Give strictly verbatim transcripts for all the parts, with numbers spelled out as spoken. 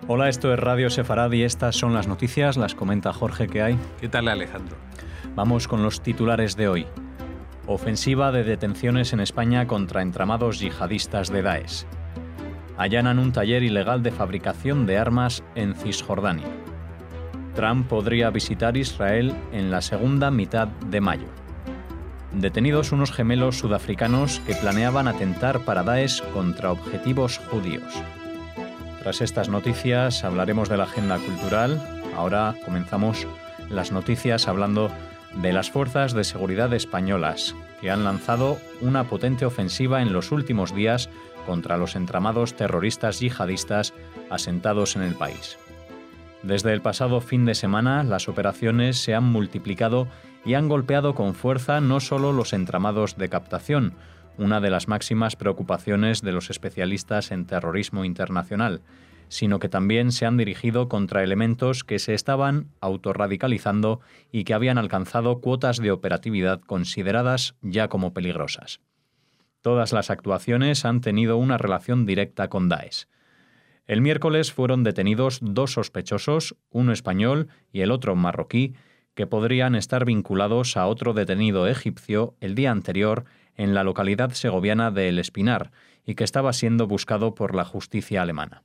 Hola, esto es Radio Sefarad y estas son las noticias, las comenta Jorge. ¿Qué hay? ¿Qué tal, Alejandro? Vamos con los titulares de hoy. Ofensiva de detenciones en España contra entramados yihadistas de Daesh. Allanan un taller ilegal de fabricación de armas en Cisjordania. Trump podría visitar Israel en la segunda mitad de mayo. Detenidos unos gemelos sudafricanos que planeaban atentar para Daesh contra objetivos judíos. Tras estas noticias hablaremos de la agenda cultural. Ahora comenzamos las noticias hablando de las fuerzas de seguridad españolas, que han lanzado una potente ofensiva en los últimos días contra los entramados terroristas yihadistas asentados en el país. Desde el pasado fin de semana, las operaciones se han multiplicado y han golpeado con fuerza no solo los entramados de captación, una de las máximas preocupaciones de los especialistas en terrorismo internacional, sino que también se han dirigido contra elementos que se estaban autorradicalizando y que habían alcanzado cuotas de operatividad consideradas ya como peligrosas. Todas las actuaciones han tenido una relación directa con Daesh. El miércoles fueron detenidos dos sospechosos, uno español y el otro marroquí, que podrían estar vinculados a otro detenido egipcio el día anterior en la localidad segoviana de El Espinar y que estaba siendo buscado por la justicia alemana.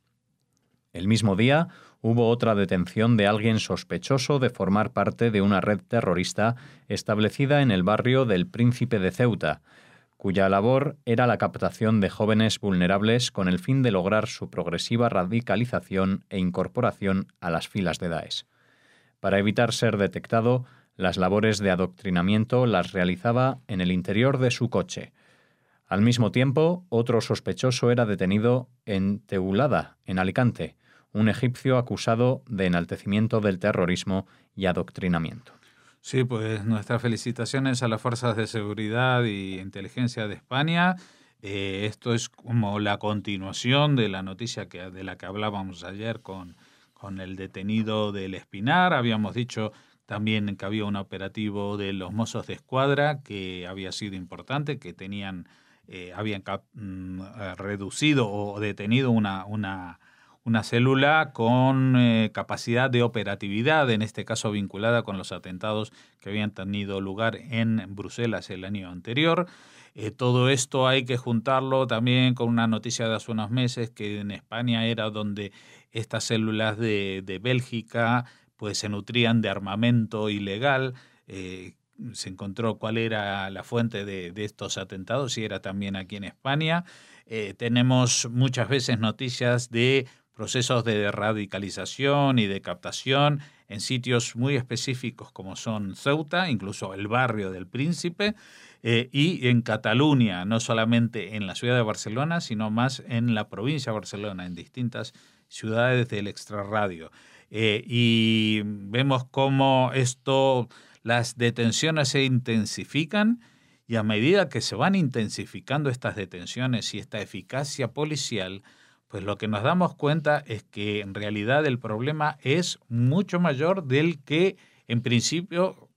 El mismo día hubo otra detención de alguien sospechoso de formar parte de una red terrorista establecida en el barrio del Príncipe de Ceuta, cuya labor era la captación de jóvenes vulnerables con el fin de lograr su progresiva radicalización e incorporación a las filas de Daesh. Para evitar ser detectado, las labores de adoctrinamiento las realizaba en el interior de su coche. Al mismo tiempo, otro sospechoso era detenido en Teulada, en Alicante, un egipcio acusado de enaltecimiento del terrorismo y adoctrinamiento. Sí, pues nuestras felicitaciones a las fuerzas de seguridad y inteligencia de España. Eh, esto es como la continuación de la noticia que, de la que hablábamos ayer con, con el detenido del Espinar. Habíamos dicho también que había un operativo de los Mossos de Escuadra que había sido importante, que tenían, eh, habían cap, mm, reducido o detenido una... una Una célula con eh, capacidad de operatividad, en este caso vinculada con los atentados que habían tenido lugar en Bruselas el año anterior. Eh, todo esto hay que juntarlo también con una noticia de hace unos meses que en España era donde estas células de, de Bélgica pues, se nutrían de armamento ilegal. Eh, se encontró cuál era la fuente de, de estos atentados y era también aquí en España. Eh, tenemos muchas veces noticias de procesos de radicalización y de captación en sitios muy específicos como son Ceuta, incluso el barrio del Príncipe, eh, y en Cataluña, no solamente en la ciudad de Barcelona, sino más en la provincia de Barcelona, en distintas ciudades del extrarradio. Eh, y vemos cómo esto, las detenciones se intensifican y a medida que se van intensificando estas detenciones y esta eficacia policial, pues lo que nos damos cuenta es que en realidad el problema es mucho mayor del que en principio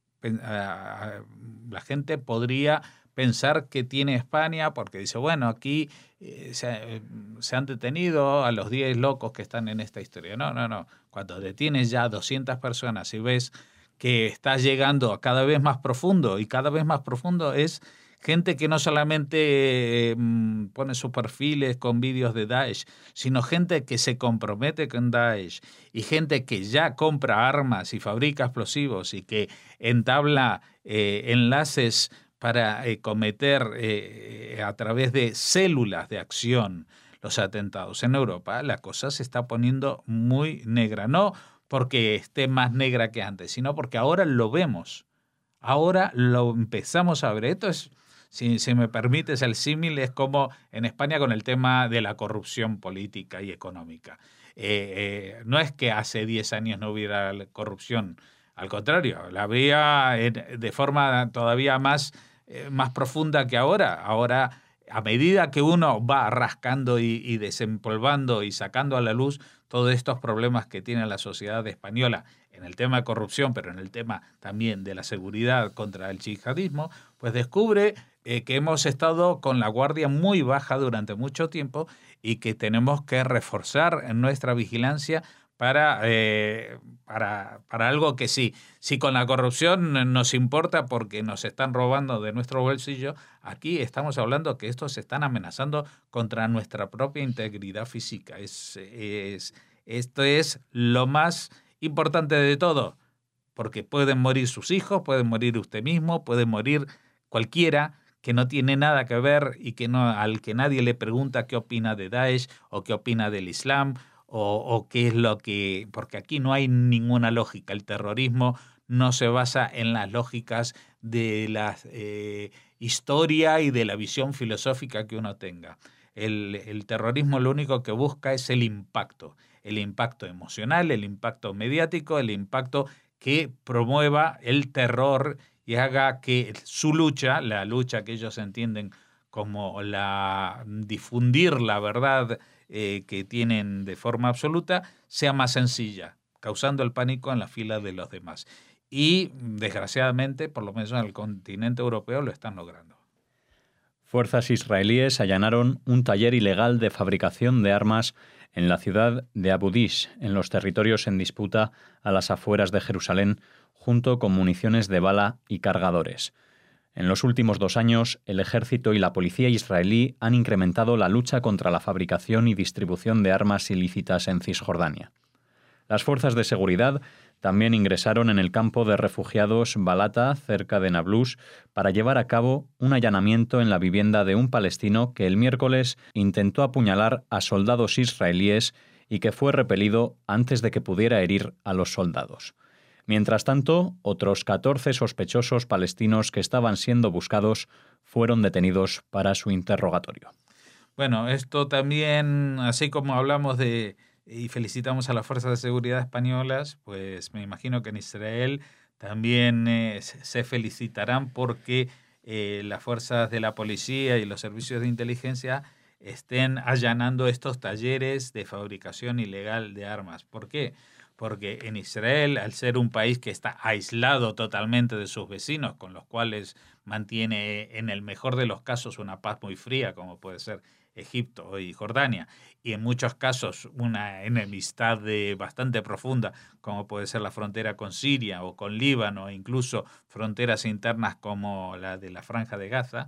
la gente podría pensar que tiene España, porque dice, bueno, aquí eh, se, se han detenido a los diez locos que están en esta historia. No, no, no. Cuando detienes ya doscientas personas y ves que estás llegando a cada vez más profundo, y cada vez más profundo es gente que no solamente eh, pone sus perfiles con vídeos de Daesh, sino gente que se compromete con Daesh y gente que ya compra armas y fabrica explosivos y que entabla eh, enlaces para eh, cometer eh, a través de células de acción los atentados en Europa. La cosa se está poniendo muy negra, no porque esté más negra que antes, sino porque ahora lo vemos. Ahora lo empezamos a ver. Esto es, si, si me permites el símil, es como en España con el tema de la corrupción política y económica. Eh, eh, no es que hace diez años no hubiera corrupción, al contrario, la había de forma todavía más, eh, más profunda que ahora. Ahora, a medida que uno va rascando y, y desempolvando y sacando a la luz todos estos problemas que tiene la sociedad española en el tema de corrupción, pero en el tema también de la seguridad contra el yihadismo, pues descubre eh, que hemos estado con la guardia muy baja durante mucho tiempo y que tenemos que reforzar nuestra vigilancia para, eh, para, para algo que sí, si con la corrupción nos importa porque nos están robando de nuestro bolsillo, aquí estamos hablando que estos se están amenazando contra nuestra propia integridad física. Es, es, esto es lo más importante de todo, porque pueden morir sus hijos, pueden morir usted mismo, puede morir cualquiera que no tiene nada que ver y que no, al que nadie le pregunta qué opina de Daesh o qué opina del Islam, O, o qué es lo que... Porque aquí no hay ninguna lógica. El terrorismo no se basa en las lógicas de la eh, historia y de la visión filosófica que uno tenga. El, el terrorismo lo único que busca es el impacto. El impacto emocional, el impacto mediático, el impacto que promueva el terror y haga que su lucha, la lucha que ellos entienden como la difundir la verdad Eh, que tienen de forma absoluta, sea más sencilla, causando el pánico en la fila de los demás. Y, desgraciadamente, por lo menos en el continente europeo, lo están logrando. Fuerzas israelíes allanaron un taller ilegal de fabricación de armas en la ciudad de Abu Dis, en los territorios en disputa a las afueras de Jerusalén, junto con municiones de bala y cargadores. En los últimos dos años, el ejército y la policía israelí han incrementado la lucha contra la fabricación y distribución de armas ilícitas en Cisjordania. Las fuerzas de seguridad también ingresaron en el campo de refugiados Balata, cerca de Nablus, para llevar a cabo un allanamiento en la vivienda de un palestino que el miércoles intentó apuñalar a soldados israelíes y que fue repelido antes de que pudiera herir a los soldados. Mientras tanto, otros catorce sospechosos palestinos que estaban siendo buscados fueron detenidos para su interrogatorio. Bueno, esto también, así como hablamos de y felicitamos a las fuerzas de seguridad españolas, pues me imagino que en Israel también eh, se felicitarán porque eh, las fuerzas de la policía y los servicios de inteligencia estén allanando estos talleres de fabricación ilegal de armas. ¿Por qué? Porque en Israel, al ser un país que está aislado totalmente de sus vecinos, con los cuales mantiene en el mejor de los casos una paz muy fría, como puede ser Egipto y Jordania, y en muchos casos una enemistad de bastante profunda, como puede ser la frontera con Siria o con Líbano, e incluso fronteras internas como la de la Franja de Gaza,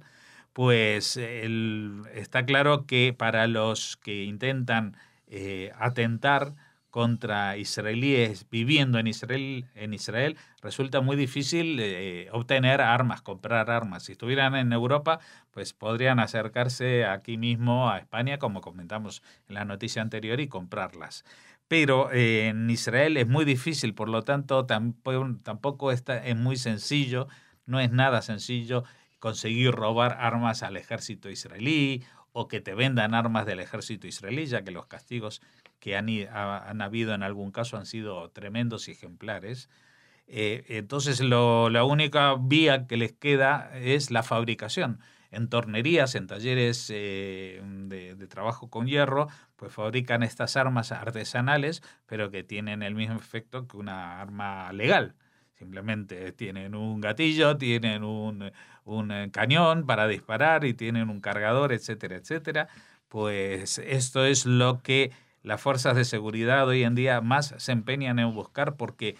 pues el, está claro que para los que intentan eh, atentar contra israelíes viviendo en Israel, en Israel resulta muy difícil eh, obtener armas, comprar armas. Si estuvieran en Europa, pues podrían acercarse aquí mismo a España, como comentamos en la noticia anterior, y comprarlas. Pero eh, en Israel es muy difícil, por lo tanto tampoco, tampoco está, es muy sencillo, no es nada sencillo conseguir robar armas al ejército israelí o que te vendan armas del ejército israelí, ya que los castigos que han, han habido en algún caso han sido tremendos y ejemplares. Eh, entonces lo, la única vía que les queda es la fabricación. En tornerías, en talleres eh, de, de trabajo con hierro, pues fabrican estas armas artesanales, pero que tienen el mismo efecto que una arma legal. Simplemente tienen un gatillo, tienen un, un cañón para disparar y tienen un cargador, etcétera, etcétera. Pues esto es lo que las fuerzas de seguridad hoy en día más se empeñan en buscar, porque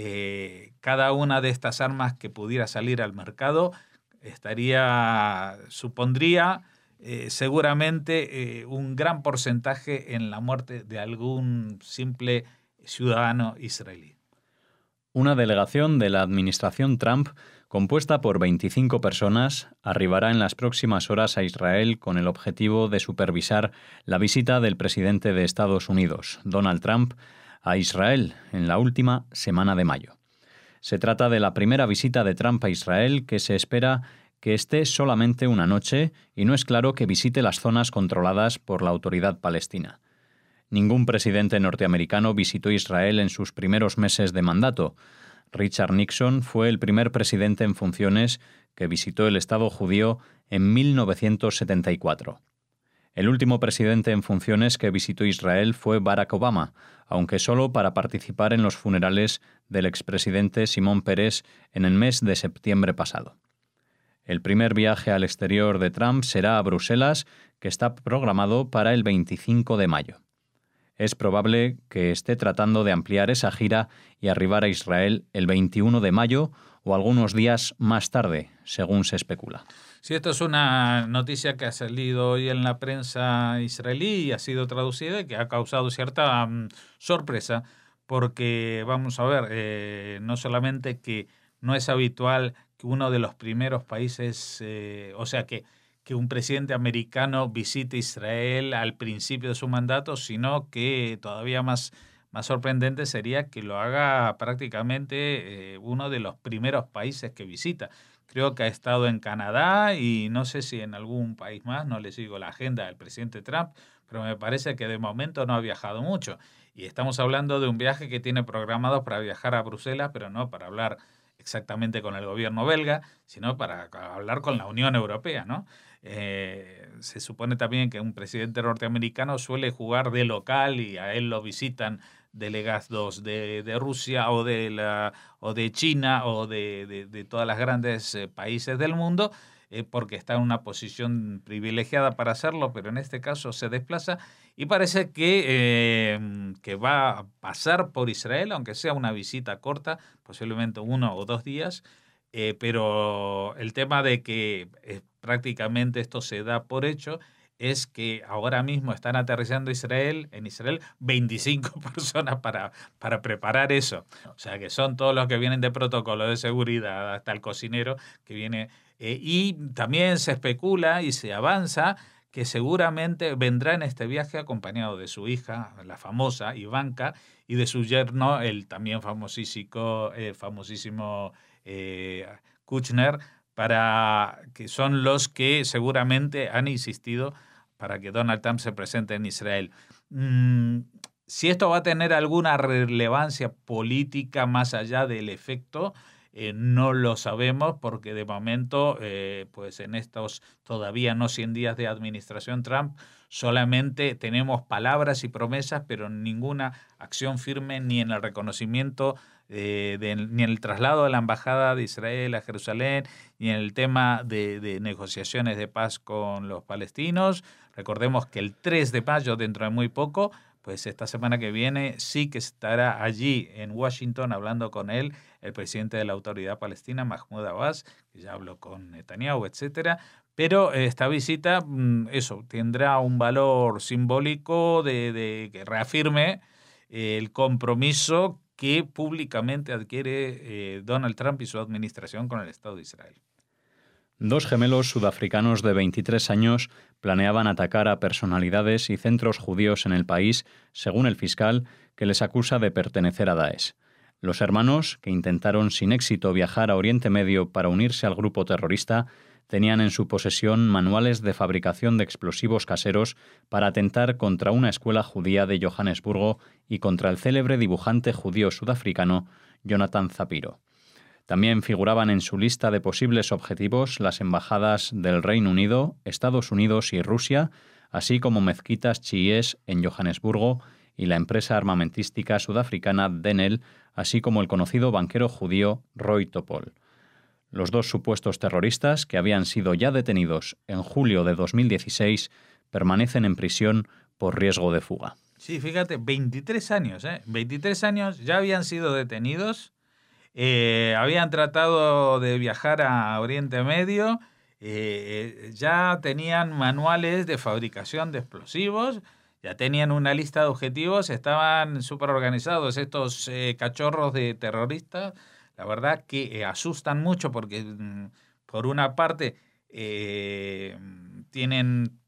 eh, cada una de estas armas que pudiera salir al mercado estaría, supondría eh, seguramente eh, un gran porcentaje en la muerte de algún simple ciudadano israelí. Una delegación de la administración Trump, compuesta por veinticinco personas, arribará en las próximas horas a Israel con el objetivo de supervisar la visita del presidente de Estados Unidos, Donald Trump, a Israel en la última semana de mayo. Se trata de la primera visita de Trump a Israel, que se espera que esté solamente una noche, y no es claro que visite las zonas controladas por la Autoridad Palestina. Ningún presidente norteamericano visitó Israel en sus primeros meses de mandato. Richard Nixon fue el primer presidente en funciones que visitó el Estado judío en mil novecientos setenta y cuatro. El último presidente en funciones que visitó Israel fue Barack Obama, aunque solo para participar en los funerales del expresidente Simón Peres en el mes de septiembre pasado. El primer viaje al exterior de Trump será a Bruselas, que está programado para el veinticinco de mayo. Es probable que esté tratando de ampliar esa gira y arribar a Israel el veintiuno de mayo o algunos días más tarde, según se especula. Sí, esto es una noticia que ha salido hoy en la prensa israelí y ha sido traducida y que ha causado cierta um, sorpresa, porque vamos a ver, eh, no solamente que no es habitual que uno de los primeros países, eh, o sea, que que un presidente americano visite Israel al principio de su mandato, sino que todavía más, más sorprendente sería que lo haga prácticamente eh, uno de los primeros países que visita. Creo que ha estado en Canadá y no sé si en algún país más, no le sigo la agenda del presidente Trump, pero me parece que de momento no ha viajado mucho. Y estamos hablando de un viaje que tiene programado para viajar a Bruselas, pero no para hablar exactamente con el gobierno belga, sino para hablar con la Unión Europea, ¿no? Eh, se supone también que un presidente norteamericano suele jugar de local y a él lo visitan delegados de, de Rusia o de, la, o de China o de, de, de todas las grandes eh, países del mundo, eh, porque está en una posición privilegiada para hacerlo, pero en este caso se desplaza y parece que, eh, que va a pasar por Israel, aunque sea una visita corta, posiblemente uno o dos días, eh, pero el tema de que eh, prácticamente esto se da por hecho es que ahora mismo están aterrizando Israel, en Israel veinticinco personas para, para preparar eso. O sea, que son todos los que vienen de protocolo de seguridad, hasta el cocinero que viene. Eh, y también se especula y se avanza que seguramente vendrá en este viaje acompañado de su hija, la famosa Ivanka, y de su yerno, el también famosísimo, eh, famosísimo eh, Kushner, para que son los que seguramente han insistido para que Donald Trump se presente en Israel. Mm, si esto va a tener alguna relevancia política más allá del efecto, eh, no lo sabemos, porque de momento, eh, pues en estos todavía no cien días de administración Trump, solamente tenemos palabras y promesas, pero ninguna acción firme ni en el reconocimiento Eh, de, ni en el traslado de la embajada de Israel a Jerusalén, ni en el tema de, de negociaciones de paz con los palestinos. Recordemos que el tres de mayo, dentro de muy poco, pues esta semana que viene sí que estará allí en Washington hablando con él el presidente de la Autoridad Palestina, Mahmoud Abbas, que ya habló con Netanyahu, etcétera. Pero esta visita, eso, tendrá un valor simbólico de, de que reafirme el compromiso que públicamente adquiere eh, Donald Trump y su administración con el Estado de Israel. Dos gemelos sudafricanos de veintitrés años planeaban atacar a personalidades y centros judíos en el país, según el fiscal, que les acusa de pertenecer a Daesh. Los hermanos, que intentaron sin éxito viajar a Oriente Medio para unirse al grupo terrorista, tenían en su posesión manuales de fabricación de explosivos caseros para atentar contra una escuela judía de Johannesburgo y contra el célebre dibujante judío sudafricano Jonathan Zapiro. También figuraban en su lista de posibles objetivos las embajadas del Reino Unido, Estados Unidos y Rusia, así como mezquitas chiíes en Johannesburgo y la empresa armamentística sudafricana Denel, así como el conocido banquero judío Roy Topol. Los dos supuestos terroristas, que habían sido ya detenidos en julio de dos mil dieciséis, permanecen en prisión por riesgo de fuga. Sí, fíjate, veintitrés años, ¿eh? veintitrés años ya habían sido detenidos, eh, habían tratado de viajar a Oriente Medio, eh, ya tenían manuales de fabricación de explosivos, ya tenían una lista de objetivos, estaban súper organizados estos eh, cachorros de terroristas. La verdad que eh, asustan mucho porque, por una parte, eh, tienen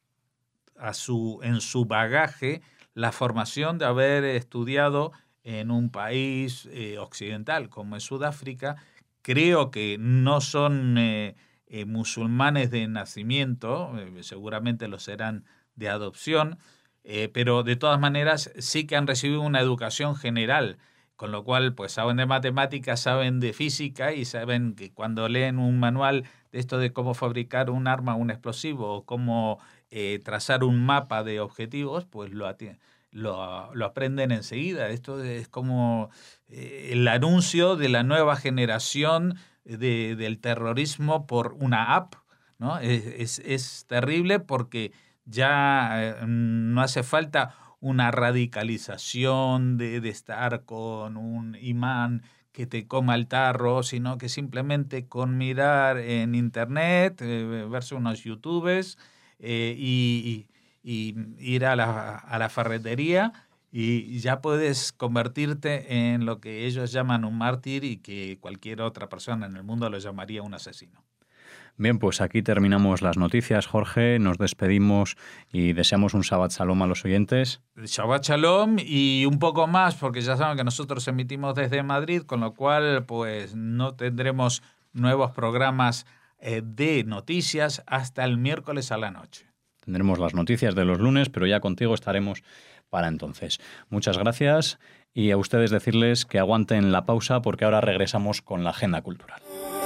a su, en su bagaje la formación de haber estudiado en un país eh, occidental como es Sudáfrica. Creo que no son eh, eh, musulmanes de nacimiento, eh, seguramente lo serán de adopción, eh, pero de todas maneras sí que han recibido una educación general, con lo cual pues saben de matemáticas, saben de física y saben que cuando leen un manual de esto de cómo fabricar un arma, un explosivo o cómo eh, trazar un mapa de objetivos, pues lo, lo, lo aprenden enseguida. Esto es como eh, el anuncio de la nueva generación de, del terrorismo por una app, ¿no? Es, es, es terrible porque ya eh, no hace falta una radicalización de, de estar con un imán que te coma el tarro, sino que simplemente con mirar en internet, eh, verse unos youtubers eh, y, y, y ir a la, a la ferretería y ya puedes convertirte en lo que ellos llaman un mártir y que cualquier otra persona en el mundo lo llamaría un asesino. Bien, pues aquí terminamos las noticias, Jorge. Nos despedimos y deseamos un Shabbat Shalom a los oyentes. Shabbat Shalom y un poco más, porque ya saben que nosotros emitimos desde Madrid, con lo cual pues no tendremos nuevos programas eh, de noticias hasta el miércoles a la noche. Tendremos las noticias de los lunes, pero ya contigo estaremos para entonces. Muchas gracias y a ustedes decirles que aguanten la pausa porque ahora regresamos con la agenda cultural.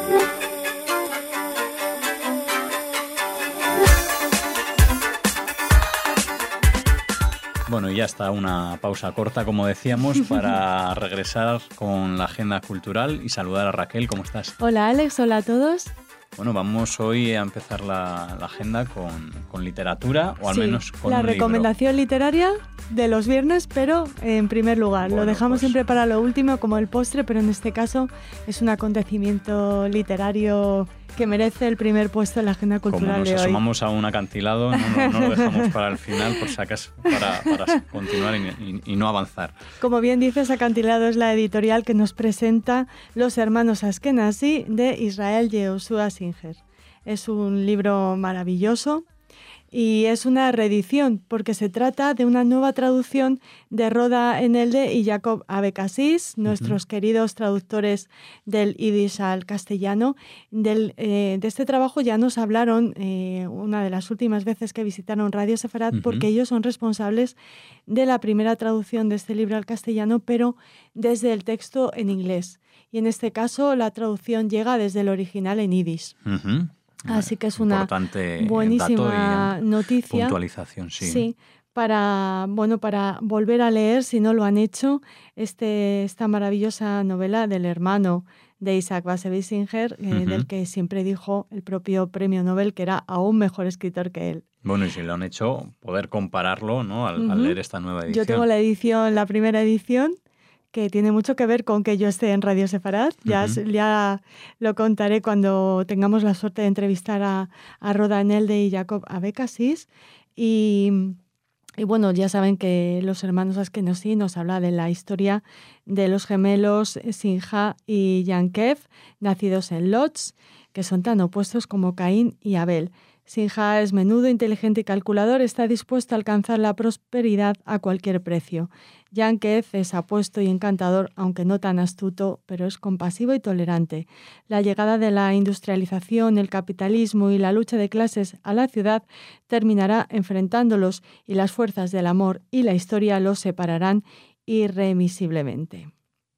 Bueno, y ya está una pausa corta, como decíamos, para regresar con la agenda cultural y saludar a Raquel. ¿Cómo estás? Hola Alex, hola a todos. Bueno, vamos hoy a empezar la, la agenda con, con literatura, o al sí, menos con la un recomendación libro. literaria de los viernes, pero en primer lugar. Bueno, lo dejamos pues... siempre para lo último, como el postre, pero en este caso es un acontecimiento literario que merece el primer puesto en la agenda cultural Como nos de hoy. asomamos a un acantilado, no, no, no lo dejamos para el final, por si acaso, para, para continuar y, y, y no avanzar. Como bien dices, Acantilado es la editorial que nos presenta Los hermanos Ashkenazi de Israel Yehoshua Singer. Es un libro maravilloso y es una reedición porque se trata de una nueva traducción de Roda Enelde y Jacob Abekassis, nuestros uh-huh. queridos traductores del yiddish al castellano. Del, eh, de este trabajo ya nos hablaron eh, una de las últimas veces que visitaron Radio Sefarat, uh-huh. porque ellos son responsables de la primera traducción de este libro al castellano, pero desde el texto en inglés. Y en este caso la traducción llega desde el original en yiddish. Uh-huh. Así que es una importante buenísima dato y noticia. Puntualización, sí. Sí, para, bueno, para volver a leer, si no lo han hecho, este, esta maravillosa novela del hermano de Isaac Bashevis Singer, eh, uh-huh. del que siempre dijo el propio premio Nobel que era aún mejor escritor que él. Bueno, y si lo han hecho, poder compararlo, ¿no? al, uh-huh. al leer esta nueva edición. Yo tengo la edición, la primera edición, que tiene mucho que ver con que yo esté en Radio Sefarat. Ya, uh-huh. ya lo contaré cuando tengamos la suerte de entrevistar a, a Roda Enelde y Jacob Abekassis. Y, y bueno, ya saben que los hermanos Ashkenazi nos habla de la historia de los gemelos Simha y Yankev, nacidos en Lodz, que son tan opuestos como Caín y Abel. Simha es menudo, inteligente y calculador, está dispuesto a alcanzar la prosperidad a cualquier precio. Yankev es apuesto y encantador, aunque no tan astuto, pero es compasivo y tolerante. La llegada de la industrialización, el capitalismo y la lucha de clases a la ciudad terminará enfrentándolos y las fuerzas del amor y la historia los separarán irremisiblemente.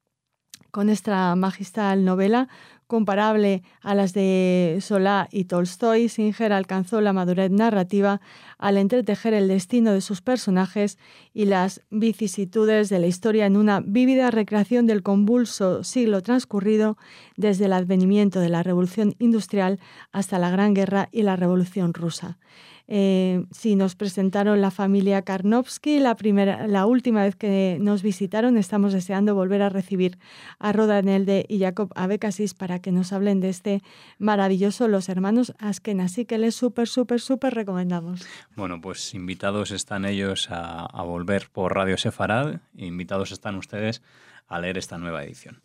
Con esta magistral novela, comparable a las de Solá y Tolstoy, Singer alcanzó la madurez narrativa al entretejer el destino de sus personajes y las vicisitudes de la historia en una vívida recreación del convulso siglo transcurrido desde el advenimiento de la Revolución Industrial hasta la Gran Guerra y la Revolución Rusa. Eh, sí, nos presentaron la familia Karnowski la, primera, la última vez que nos visitaron. Estamos deseando volver a recibir a Roda Enelde y Jacob Abekassis para que nos hablen de este maravilloso Los hermanos Ashkenazi, que les súper, súper, súper recomendamos. Bueno, pues invitados están ellos a, a volver por Radio Sefarad, e invitados están ustedes a leer esta nueva edición.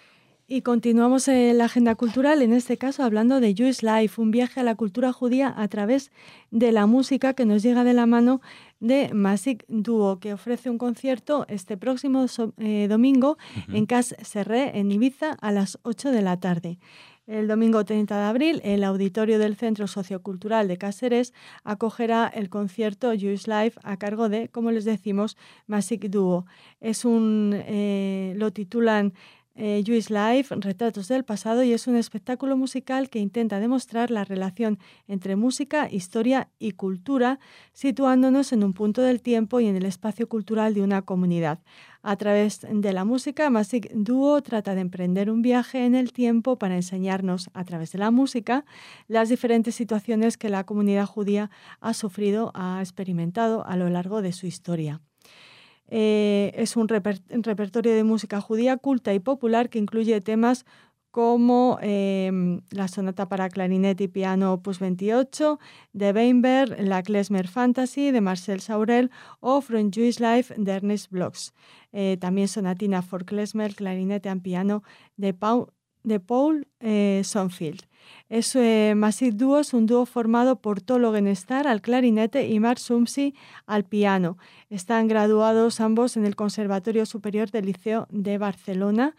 Y continuamos en la agenda cultural, en este caso hablando de Jewish Life, un viaje a la cultura judía a través de la música que nos llega de la mano de Mazik Duo, que ofrece un concierto este próximo eh, domingo uh-huh. en Cas Serré, en Ibiza, a las ocho de la tarde. El domingo treinta de abril, el auditorio del Centro Sociocultural de Cáceres acogerá el concierto Jewish Life a cargo de, como les decimos, Mazik Duo. Es un, eh, lo titulan eh, Jewish Life, Retratos del Pasado, y es un espectáculo musical que intenta demostrar la relación entre música, historia y cultura, situándonos en un punto del tiempo y en el espacio cultural de una comunidad. A través de la música, Mazik Duo trata de emprender un viaje en el tiempo para enseñarnos, a través de la música, las diferentes situaciones que la comunidad judía ha sufrido, ha experimentado a lo largo de su historia. Eh, es un, reper- un repertorio de música judía culta y popular que incluye temas como eh, la sonata para clarinete y piano opus veintiocho de Weinberg, la Klezmer Fantasy de Marcel Saurel o From Jewish Life de Ernest Bloch. Eh, también sonatina for klezmer, clarinete and piano de Paul, de Paul eh, Sonfield. Es, eh, Mazik Duo es un dúo formado por Tolo Genestar al clarinete y Marc Sumsi al piano. Están graduados ambos en el Conservatorio Superior del Liceo de Barcelona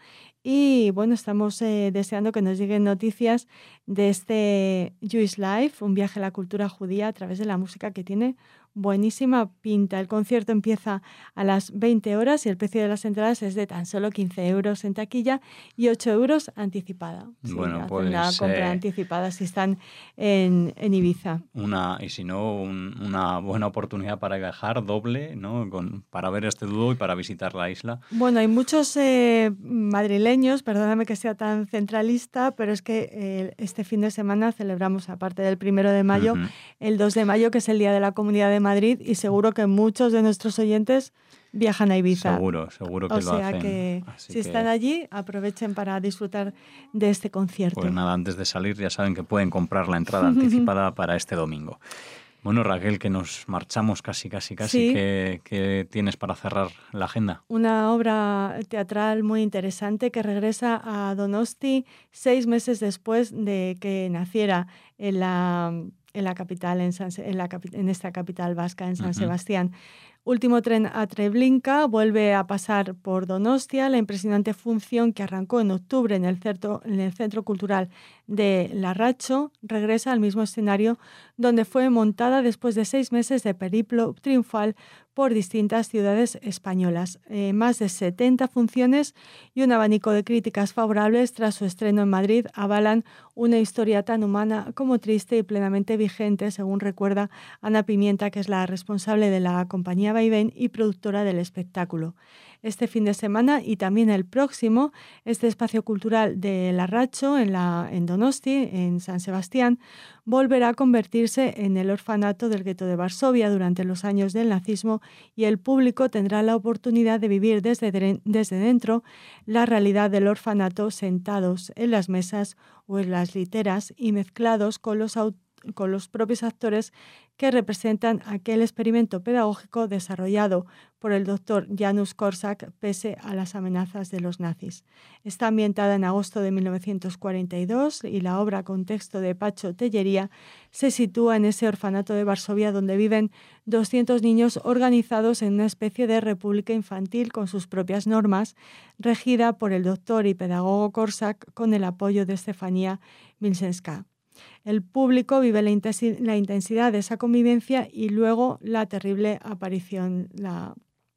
y bueno, estamos eh, deseando que nos lleguen noticias de este Jewish Life, un viaje a la cultura judía a través de la música que tiene buenísima pinta. El concierto empieza a las veinte horas y el precio de las entradas es de tan solo quince euros en taquilla y ocho euros anticipada. Sí, bueno, pues una compra eh, anticipada si están en, en Ibiza. Una, y si no, un, una buena oportunidad para viajar doble, ¿no? Con, para ver este dúo y para visitar la isla. Bueno, hay muchos eh, madrileños, perdóname que sea tan centralista, pero es que eh, este fin de semana celebramos, aparte del primero de mayo, uh-huh. el dos de mayo, que es el Día de la Comunidad de Madrid, y seguro que muchos de nuestros oyentes viajan a Ibiza. Seguro, seguro que o lo sea hacen. que Así si que... están allí, aprovechen para disfrutar de este concierto. Pues nada, antes de salir ya saben que pueden comprar la entrada anticipada para este domingo. Bueno, Raquel, que nos marchamos casi, casi, casi. Sí. ¿Qué, ¿Qué tienes para cerrar la agenda? Una obra teatral muy interesante que regresa a Donosti seis meses después de que naciera en la, en la capital, en, San, en, la, en esta capital vasca, en San uh-huh. Sebastián. Último tren a Treblinka vuelve a pasar por Donostia. La impresionante función que arrancó en octubre en el Centro, en el Centro Cultural de Larracho regresa al mismo escenario donde fue montada después de seis meses de periplo triunfal por distintas ciudades españolas. Eh, más de setenta funciones y un abanico de críticas favorables tras su estreno en Madrid avalan una historia tan humana como triste y plenamente vigente, según recuerda Ana Pimienta, que es la responsable de la compañía Vaivén y productora del espectáculo. Este fin de semana y también el próximo, este espacio cultural de Larracho, en, la, en Donosti, en San Sebastián, volverá a convertirse en el orfanato del gueto de Varsovia durante los años del nazismo, y el público tendrá la oportunidad de vivir desde, desde dentro la realidad del orfanato, sentados en las mesas o en las literas y mezclados con los autores con los propios actores que representan aquel experimento pedagógico desarrollado por el doctor Janusz Korczak pese a las amenazas de los nazis. Está ambientada en agosto de mil novecientos cuarenta y dos y la obra, con texto de Pacho Tellería, se sitúa en ese orfanato de Varsovia donde viven doscientos niños organizados en una especie de república infantil con sus propias normas, regida por el doctor y pedagogo Korczak con el apoyo de Estefanía Milsenska. El público vive la, intensi- la intensidad de esa convivencia y luego la terrible aparición, la,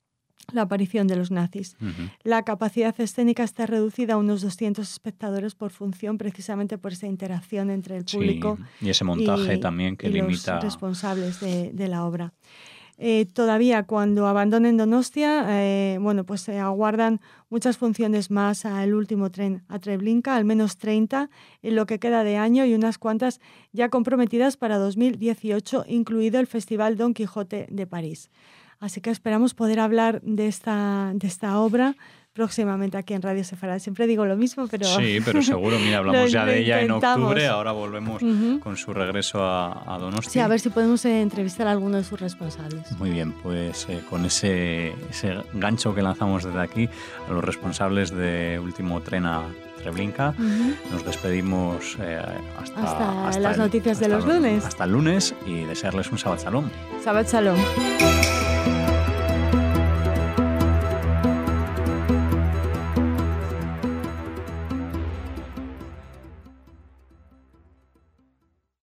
la aparición de los nazis. Uh-huh. La capacidad escénica está reducida a unos doscientos espectadores por función, precisamente por esa interacción entre el público sí, y ese montaje y, también que y limita... los responsables de, de la obra. Eh, todavía cuando abandonen Donostia, eh, bueno, pues se aguardan muchas funciones más al último tren a Treblinka, al menos treinta en lo que queda de año y unas cuantas ya comprometidas para dos mil dieciocho, incluido el Festival Don Quijote de París. Así que esperamos poder hablar de esta, de esta obra próximamente aquí en Radio Sefarad. Siempre digo lo mismo, pero... Sí, pero seguro, mira, hablamos ya de ella intentamos. en octubre, ahora volvemos uh-huh. con su regreso a, a Donosti. Sí, a ver si podemos eh, entrevistar a alguno de sus responsables. Muy bien, pues eh, con ese, ese gancho que lanzamos desde aquí a los responsables de Último Tren a Treblinka, uh-huh. nos despedimos eh, hasta, hasta, hasta las el, noticias hasta de los lunes. Hasta el lunes y desearles un Shabbat Shalom. Shabbat Shalom.